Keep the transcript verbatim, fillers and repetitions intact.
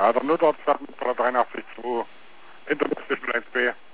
Ja, dann nur dort statt mit dreiundachtzig zwei. Intermix zwischen eins B.